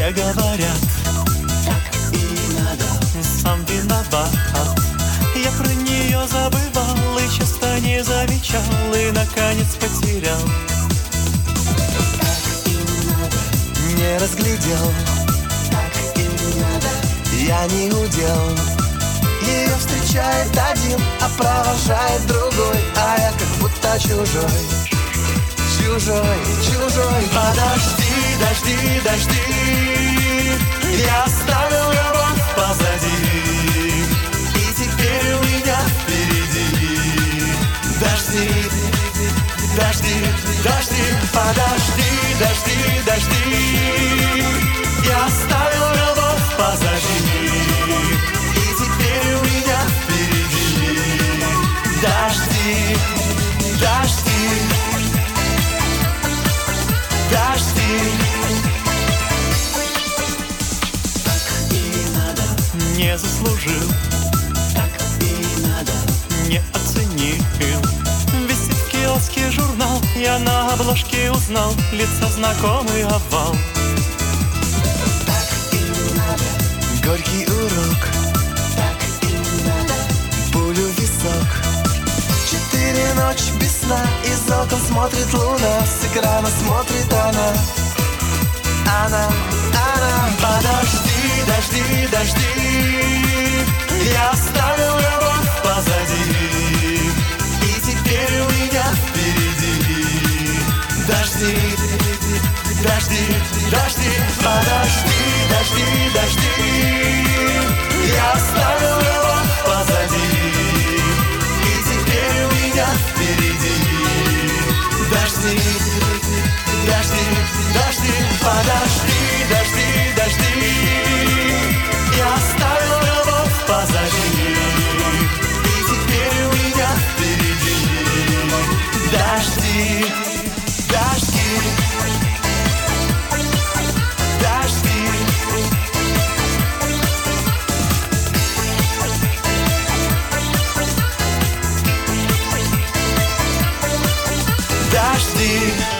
Все говорят, так и надо, сам виноват. Я про нее забывал и часто не замечал, и наконец потерял. Так и надо, не разглядел. Так и надо, я не удел. Ее встречает один, а провожает другой, а я как будто чужой. Чужой, чужой. Подожди, дожди, дожди, я оставил любовь позади, и теперь у меня впереди дожди, дожди, дожди. Подожди, дожди, дожди, я оставил любовь позади, и теперь у меня впереди дожди, дожди. Дожди. Так и надо, не заслужил. Так и надо, не оценил. Висит в киоске журнал, я на обложке узнал лица знакомый овал. Так и надо, горький урок. Так и надо, пулю в висок. 4 ночи без сна, из окон смотрит луна, с экрана смотрит она. Она. Подожди, дожди, дожди, я оставил любовь позади, и теперь у меня впереди дожди, дожди, дожди. Подожди, дожди, дожди, я оставил любовь позади, и теперь у меня впереди дожди, дожди, дожди. Подожди, дожди, дожди, я оставил любовь позади, и теперь у меня впереди дожди, дожди, дожди. Дожди.